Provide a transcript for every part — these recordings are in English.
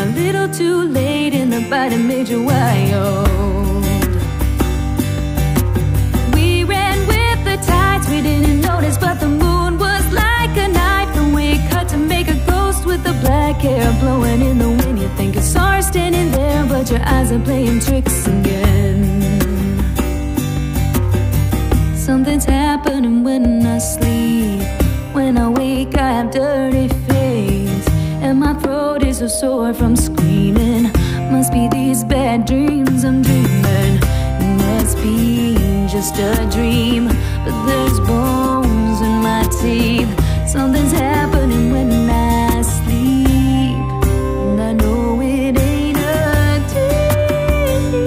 little too late and the bite that made you wild. We ran with the tides, we didn't notice, but the moon was like a knife, and we cut to make a ghost with the black hair blowing in the wind. You think you saw her standing there, but your eyes are playing tricks again. Something's happening when I sleep. When I wake I have dirty face, and my throat is so sore from screaming. Must be these bad dreams I'm dreaming. It must be just a dream, but there's bones in my teeth. Something's happening when I sleep, and I know it ain't a dream.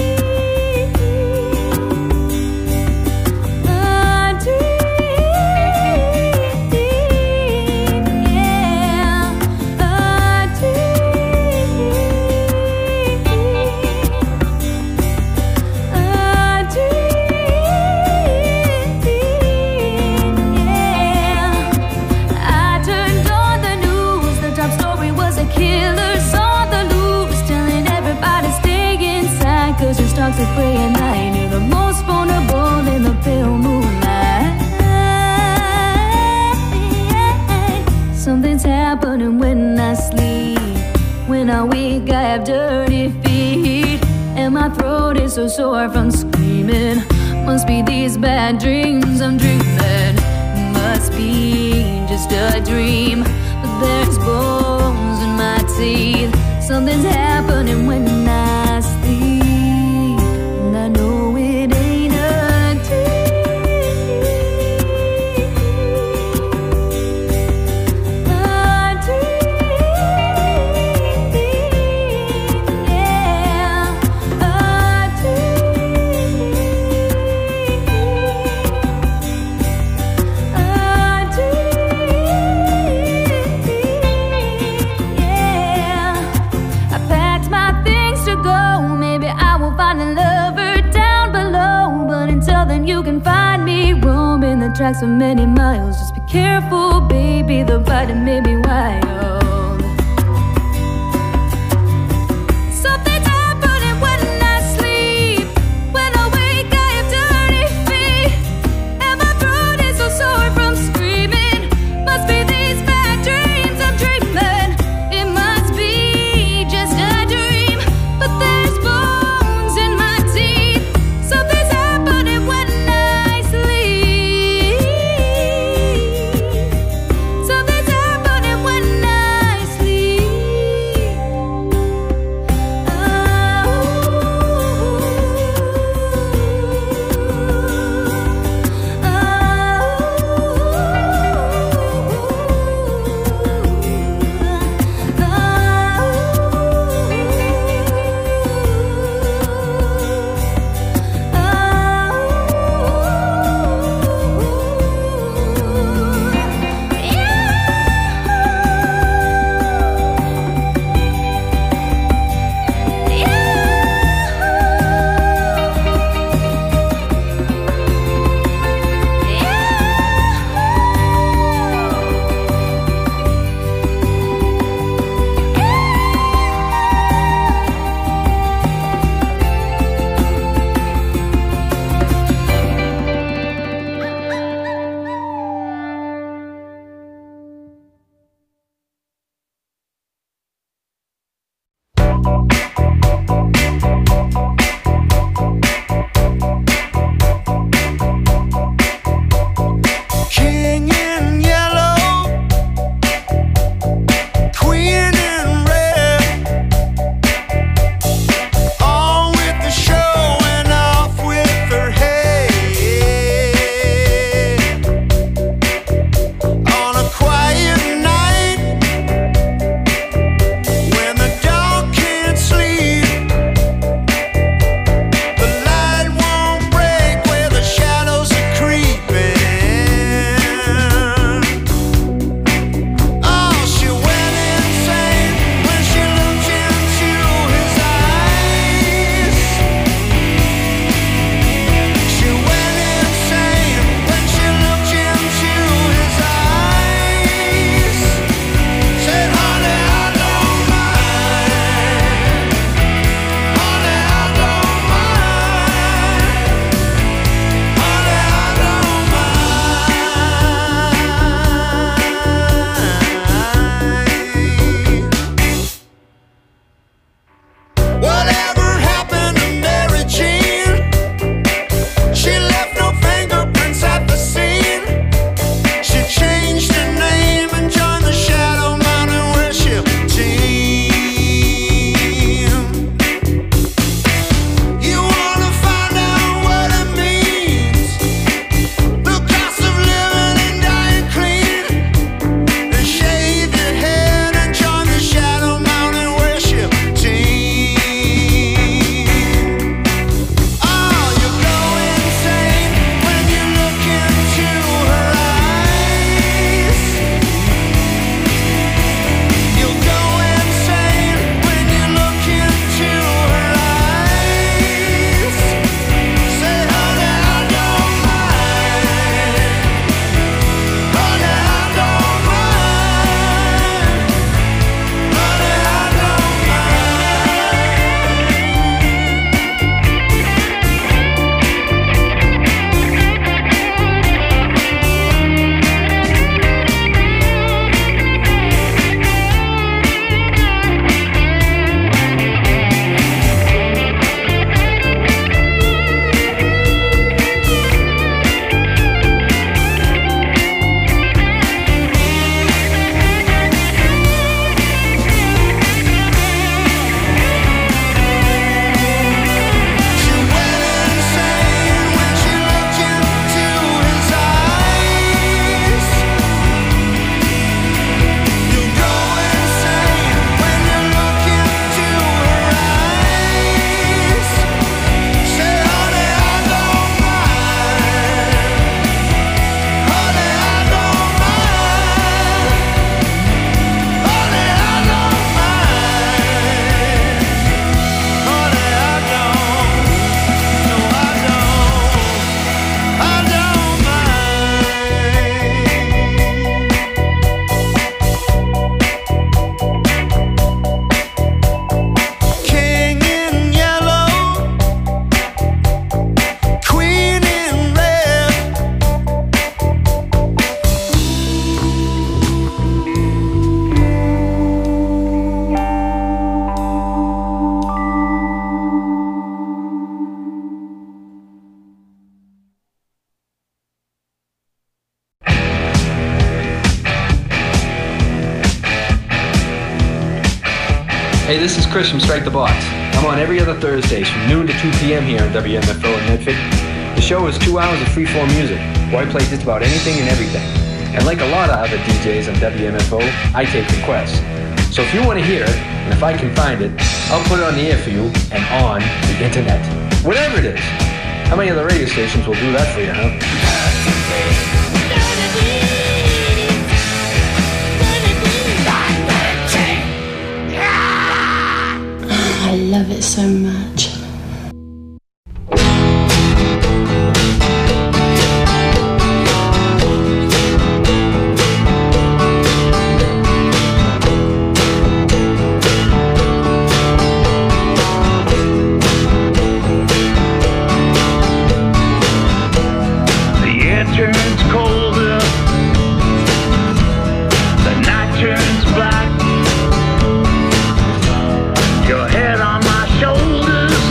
A dream, yeah, a dream, a dream, yeah. I turned on the news, the top story was a killer's on the loose, telling everybody stay inside, cause your stocks are prey at night. You're the most vulnerable in the pale moonlight. Something's happening when I sleep. When I wake I have dirty feet, and my throat is so sore from screaming. Must be these bad dreams I'm dreaming. Must be just a dream, but there's bones in my teeth. Something's happening when I sleep, and I know it ain't a dream. A dream, yeah, a dream, a dream, yeah. I packed my things to go. Maybe I will find a lover down below, but until then you can find me roaming the tracks for many miles. Just be careful, baby, the bite that made me wild. Something's happening when I sleep. When I wake I have dirty feet, and my throat is so sore from screaming. Must be these bad dreams I'm dreaming. It must be just a dream, but there's bones in my teeth. Something's happening when I sleep. Something's happening when I sleep. King in yellow, queen in red, on with the show and off with her head. On a quiet night, when the dog can't sleep, is Chris from Strike the Box. I'm on every other Thursdays from noon to 2 p.m. here on WMFO in Medford. The show is 2 hours of free-form music, where I play just about anything and everything. And like a lot of other DJs on WMFO, I take requests. So if you want to hear it, and if I can find it, I'll put it on the air for you and on the internet. Whatever it is. How many other radio stations will do that for you, huh? I love it so much. Your head on my shoulders.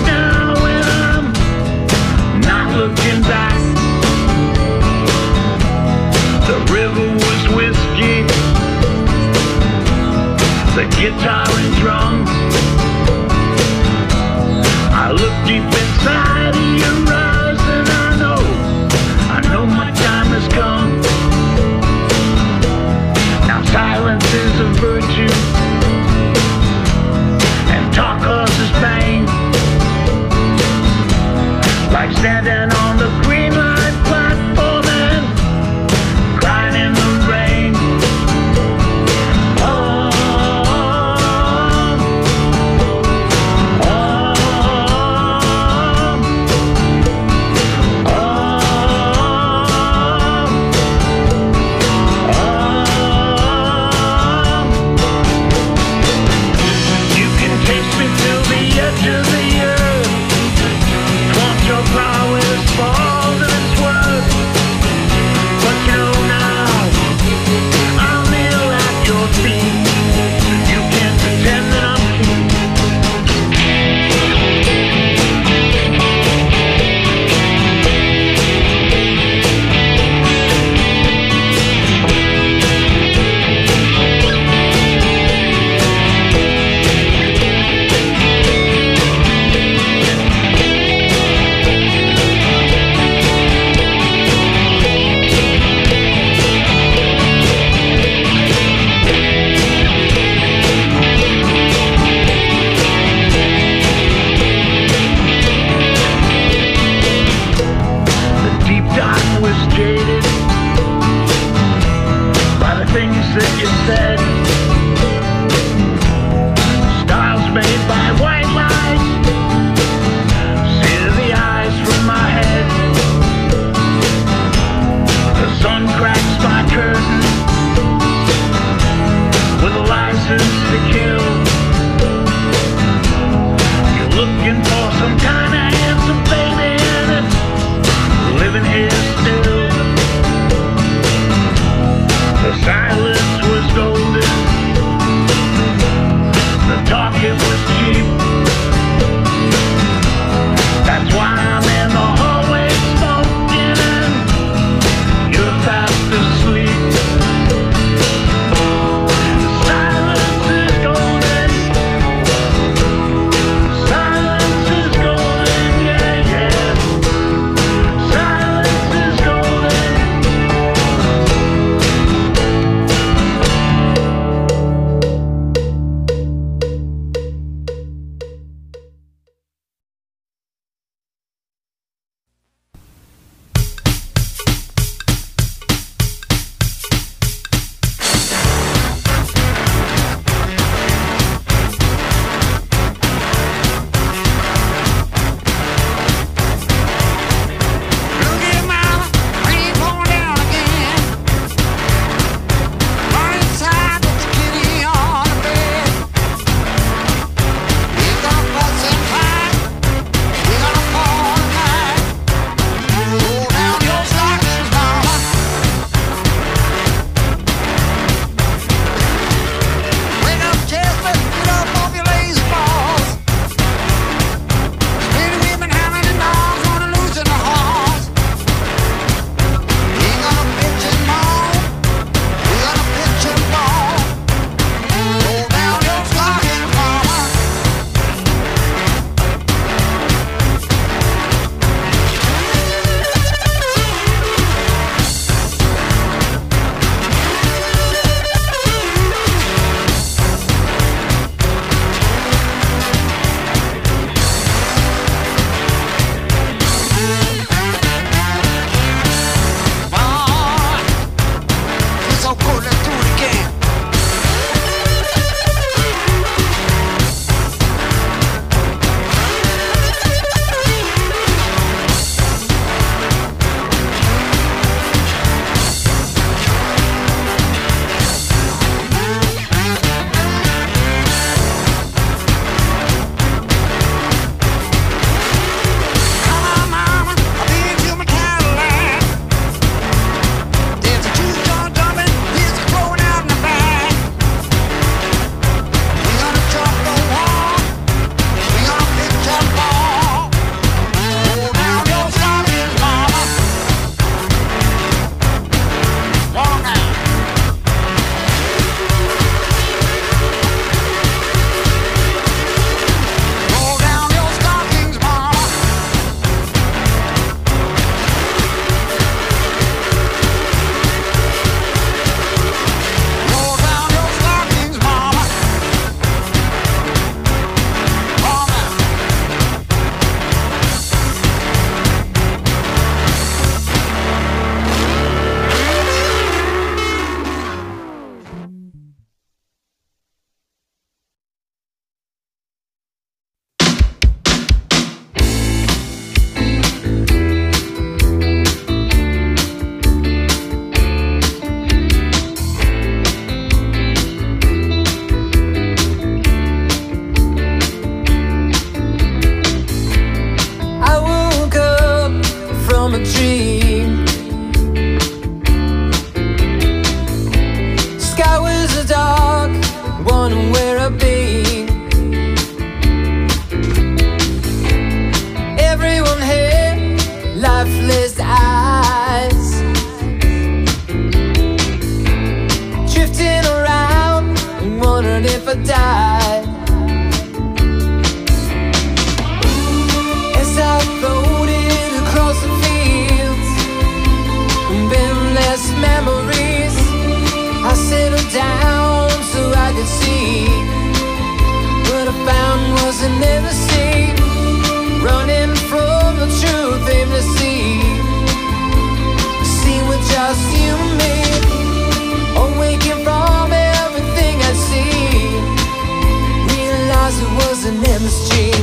was an endlessly running from the truth aimlessly. See with just you and me, awaking from everything I see. Realize it was an endless dream.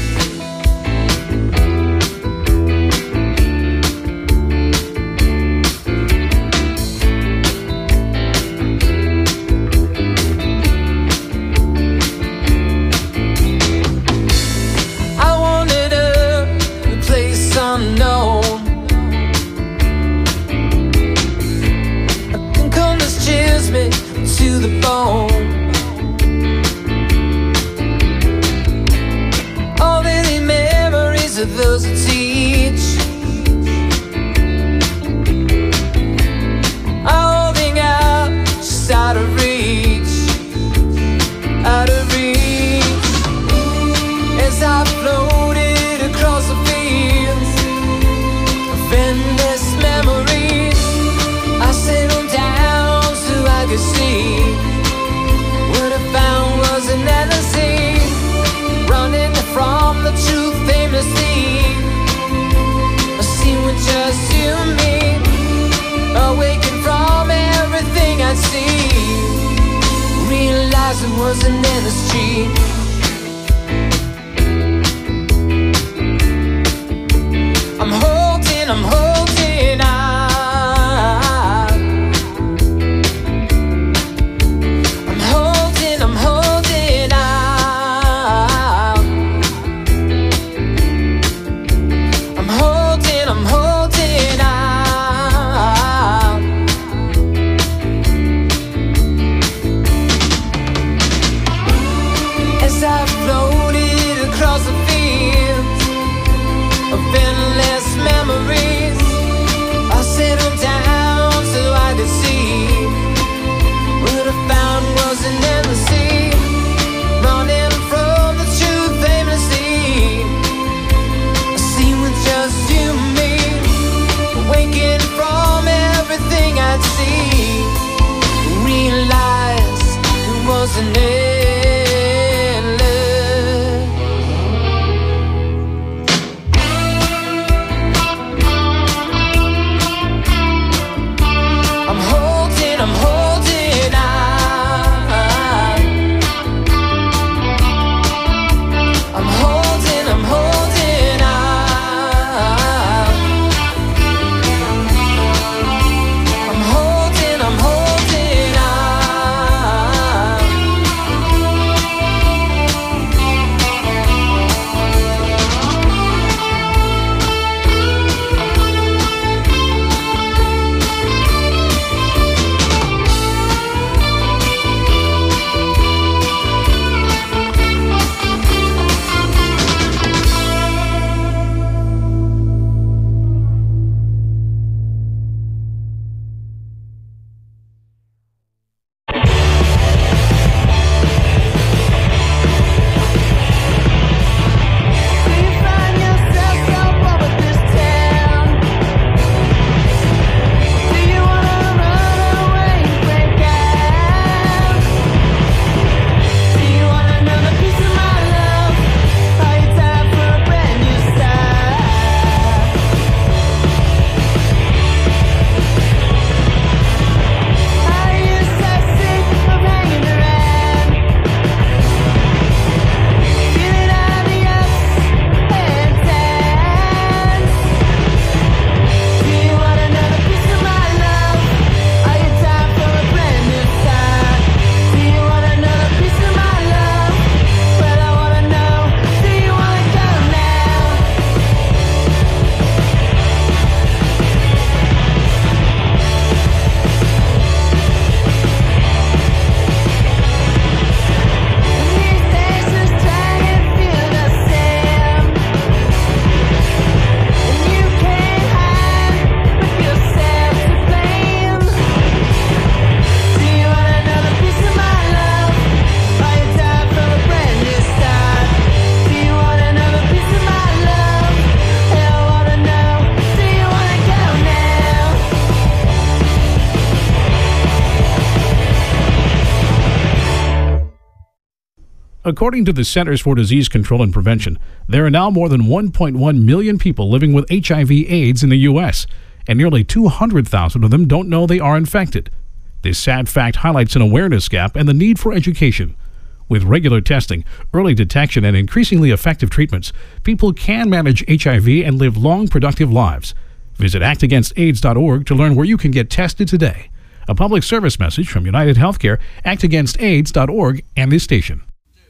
To the bone, all the memories of those who teach are holding out, just out of reach, out of reach. As I floated across the fields of endless memories, I settled down so I could see. What I found was an endlessly running from the truth aimlessly. I see with just you and me, awaken from everything I see. Realize it was an endless dream. I'm holding on. Wasn't endless. According to the Centers for Disease Control and Prevention, there are now more than 1.1 million people living with HIV/AIDS in the U.S., and nearly 200,000 of them don't know they are infected. This sad fact highlights an awareness gap and the need for education. With regular testing, early detection, and increasingly effective treatments, people can manage HIV and live long, productive lives. Visit actagainstaids.org to learn where you can get tested today. A public service message from United Healthcare, actagainstaids.org, and this station.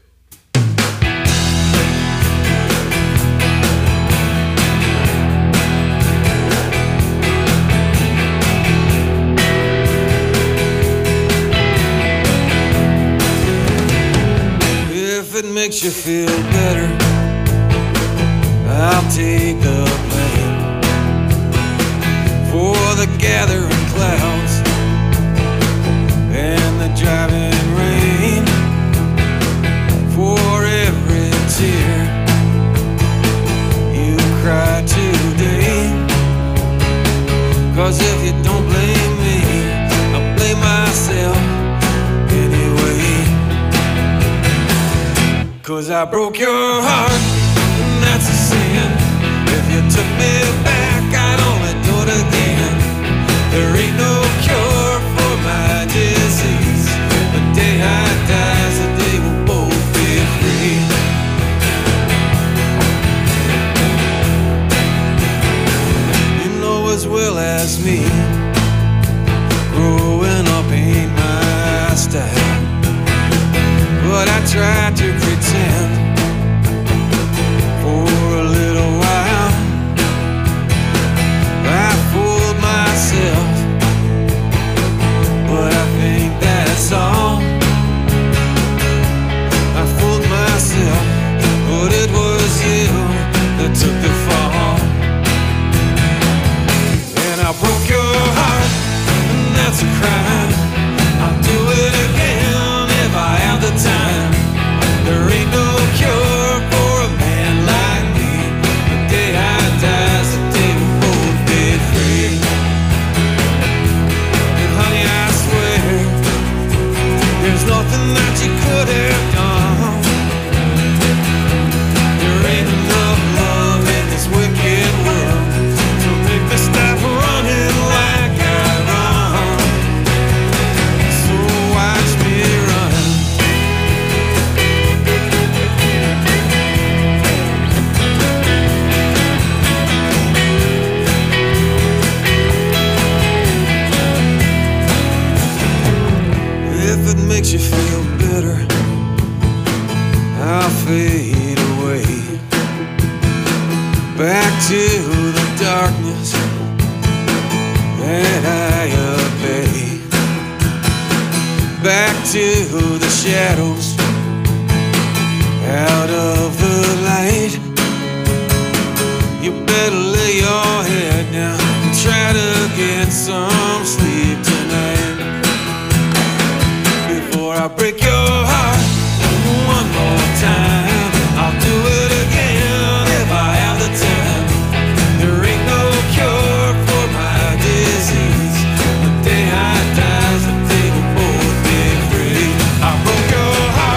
If it makes you feel better, I'll take the blame for the gathering clouds and the driving rain, for every tear you cry today. 'Cause if you don't blame me, I'll blame myself anyway. 'Cause I broke your heart, and that's a sin. If you took me back, I'd only do it again. There ain't no cure for my disease. The day I die is the day we'll both be free. You know as well as me, growing up ain't my style. But I tried to pretend for a little while. I fooled myself, but I think that's all. I fooled myself, but it was you that took the fall. And I broke your heart, and that's a crime. I'll do it again if I have the time. There ain't no cure for a man like me. The day I die is the day we'll both be free. And honey, I swear, there's nothing that you could have done. There ain't enough love in this wicked world to make me stop running like I run. So watch me run. If it makes you feel better, I'll fade away back to the darkness that I obey, back to the shadows, out of the light. You better lay your head down and try to get some sleep tonight. Before I break your heart one more time, I'll do it again if I have the time. There ain't no cure for my disease. The day I die is the day we'll both be free. I broke your heart.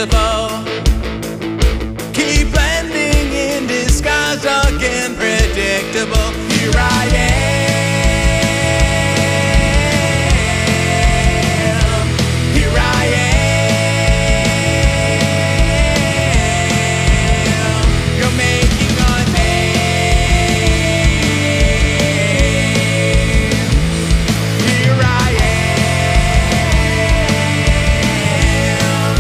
predictable. Keep blending in disguise again, predictable. Here I am. Here I am. You're making a name. Here I am.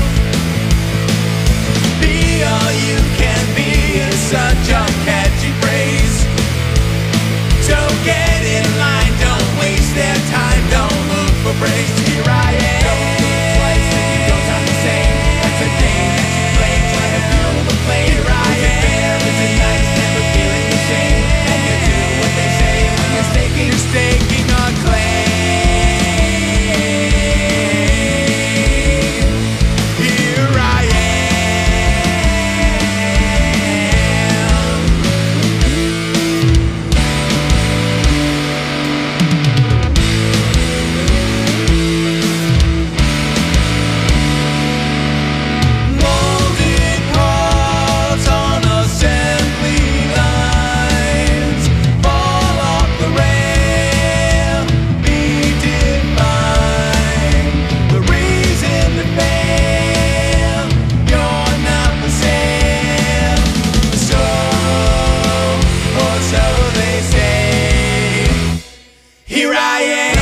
Be all you can be is such a catchy phrase. So get in line, don't waste their time, don't look for praise. Here I am. Don't look twice if you don't sound the same. That's a game that you play, try to feel the flame. Here I am. Is it nice, never feeling the shame? And you do what they say when you're staking a claim. Here I molded parts on assembly lines fall off the rail, be defined. The reason to fail, you're not for sale. So, or so they say. Here I am.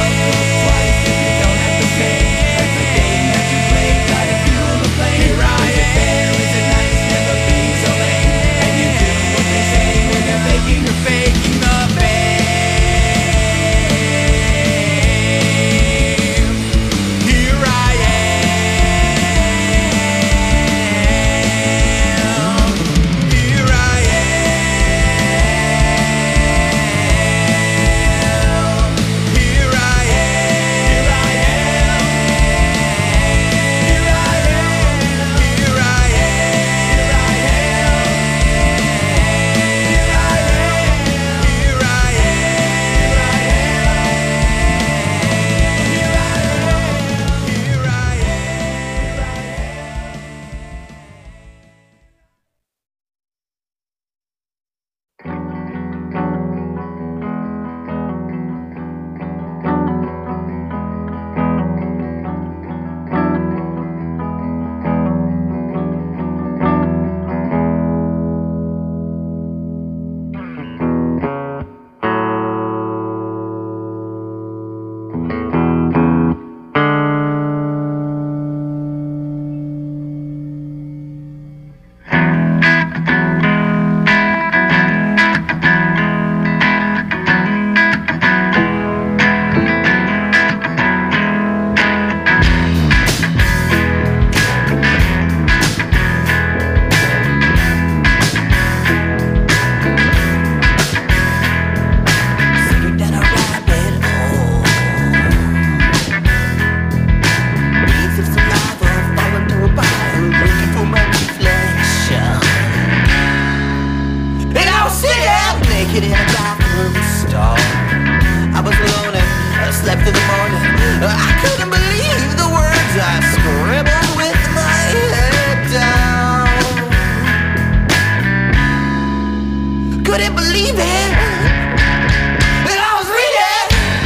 Here I am. Is it nice never being so lame? And you do what they say when they're faking or faking the fame. Here I am. Here I am. Here I naked in a bathroom stall. I was alone and I slept through the morning. I couldn't believe the words I scribbled with my head down. Couldn't believe it. And I was reading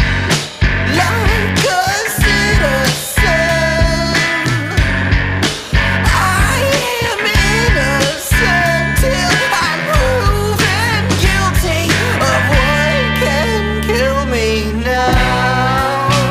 like a citizen. I am innocent till I'm proven guilty of what can kill me now.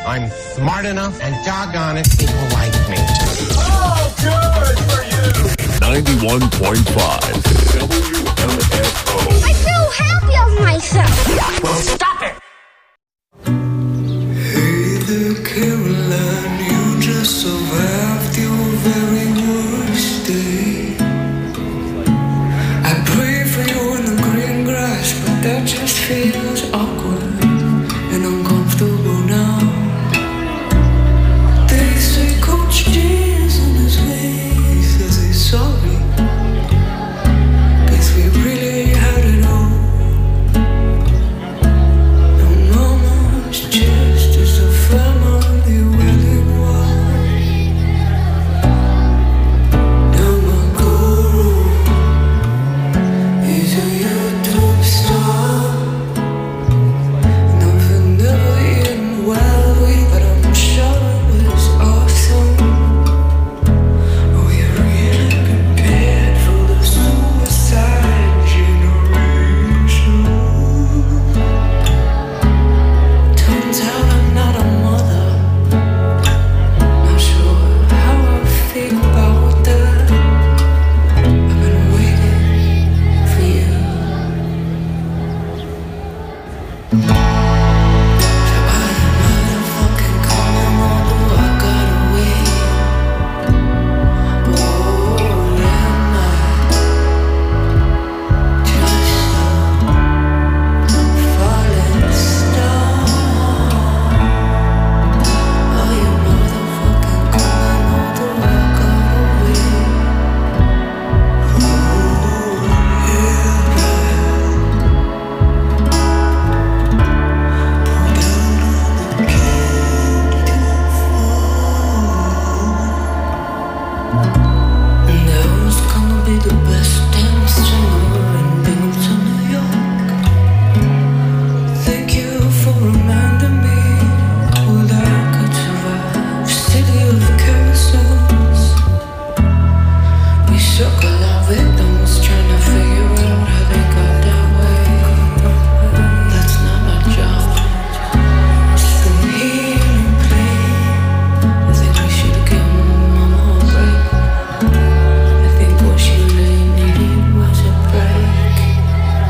I'm smart enough, and doggone it, people like me. Oh, good for you! 91.5 WMFO. I feel happy of myself. Well, stop it! Hey there, Caroline, you just survived your very worst day. I pray for you in the green grass, but that just feels awkward and uncomfortable now. They say Coach G is on his way. He says he's sorry. Guess we really had it all. And Mama's chest is a family willing wall. Now my guru is a YouTube star. Nothing never in well way, but I'm sure it was awesome. Are we really prepared for the suicide generation? Turns out I'm not a mother. Not sure how I feel about that. I've been waiting for you. Motherfucking calling, although I got away. Oh, am I just a falling star? Are you motherfucking calling, although I got away? Oh, and I was gonna be the best damn singer in Binghamton, New York. Thank you for reminding me that I could survive. City of carousels. We circle our victims, trying to figure out how they got that way. That's not my job. So here and play. I think we should give Mama a break. I think what she really needed was a break.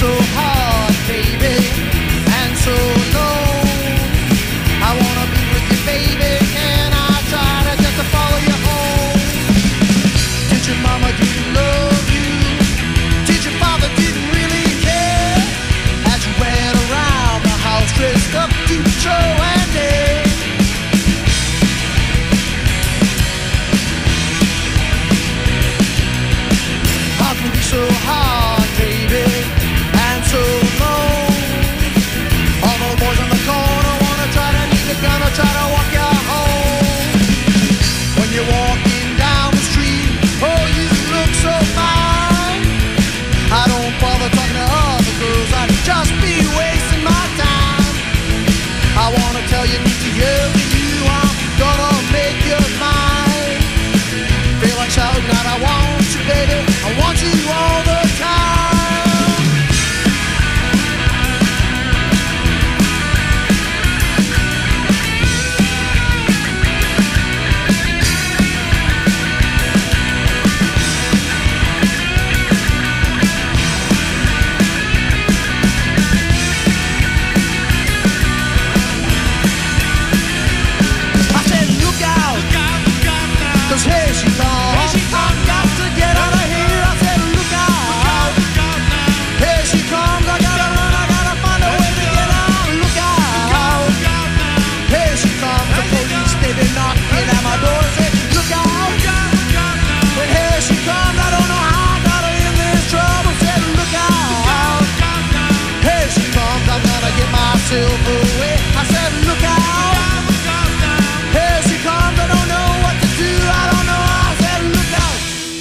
so hard, baby, and so alone. I wanna be with you, baby. Can I try to just to follow you home? Did your mama didn't love you? Did your father didn't really care? As you went around the house dressed up to show and tell. How can it be so hard, baby, and so long? All the boys in the corner wanna try to need the gun or try to walk you home. When you're walking down the street, oh, you look so fine. I don't bother talking to other girls, I'd just be wasting my time. I wanna tell you, need to yell to you, I'm gonna make you mine. Feel like shouting out, I want you, baby, I want you all the time. I said, look out, 'cause here she comes. I've got to get out of here. I said, look out. Here she comes. I gotta run. I gotta find a way to get out. Look out. Here she comes. The police, they been knocking at my door. I said, look out. But here she comes. I don't know how I got her in this trouble. I said, look out. Here she comes. I'm gonna get myself away. I said, look out. Here she comes. I don't know what to do. I don't know. I said, look out.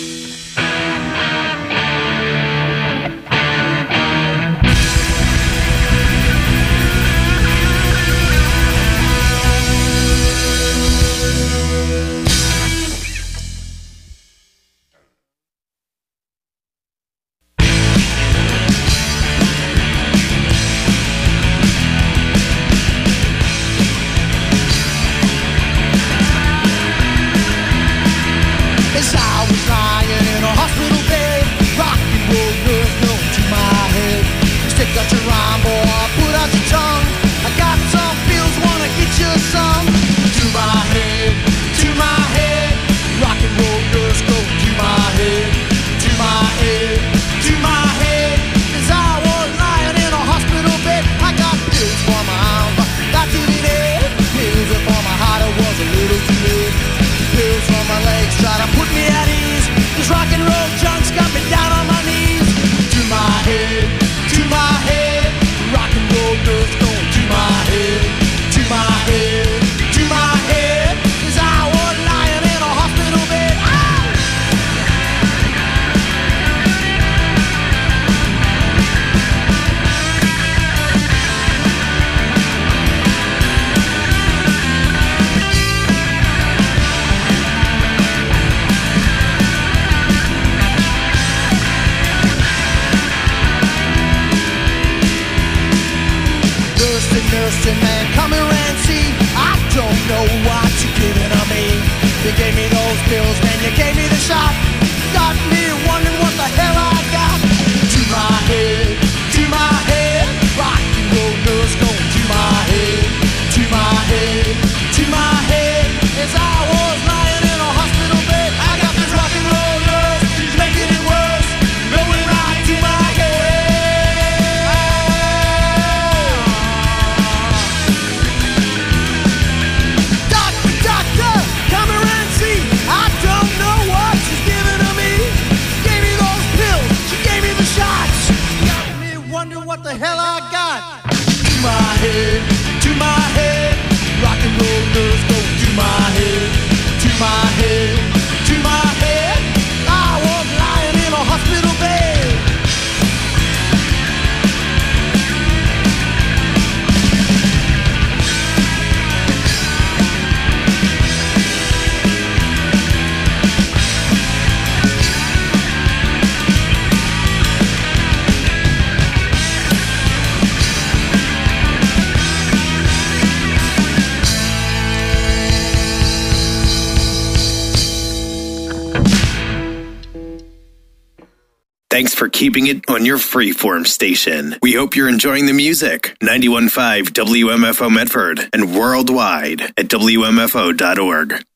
As I was lying in a hospital bed, rock and roll was going to my head. Stick out your rhyme, boy, put out your tongue. I got some pills, wanna get you some. To my head, rock and roll does go to my head, to my head, to my head. As I was lying in a hospital bed, I got pills for my arm, but that didn't help. Pills for my heart, it was a little too late. Pills for my legs, try to put me at ease. This rock and roll junk's got me down on my knees. To my head, rock and roll does go to my head, to my head, to my head. As I was lying in a hospital bed. Nursing man, come here and see. I don't know what you're giving to me. You gave me those pills, man, you gave me the shot. Got me wondering what the hell I got. To my head, rock and roll does go to my head, to my head, to my head. As I was lying in a hospital bed, I got this rock and roll nurse, she's making it worse, going right to my head. Doctor, come here and see. I don't know what she's giving to me. Gave me those pills, she gave me the shots. Got me wondering what the hell I got. To my head, rock and roll does go to my head, to my head, to my head. I was lying in a hospital bed. Thanks for keeping it on your freeform station. We hope you're enjoying the music. 91.5 WMFO Medford and worldwide at WMFO.org.